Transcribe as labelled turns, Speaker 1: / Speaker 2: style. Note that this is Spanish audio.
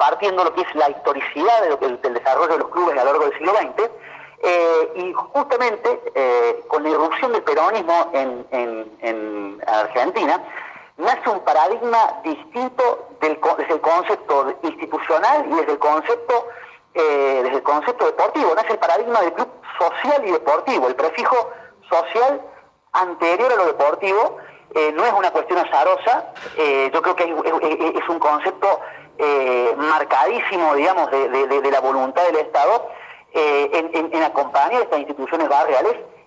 Speaker 1: partiendo lo que es la historicidad del desarrollo de los clubes a lo largo del siglo XX, y justamente con la irrupción del peronismo en Argentina, nace un paradigma distinto desde el concepto institucional y desde el concepto deportivo. Nace el paradigma del club social y deportivo. El prefijo social anterior a lo deportivo no es una cuestión azarosa. Yo creo que es un concepto marcadísimo, digamos, de la voluntad del Estado en acompañar a estas instituciones barriales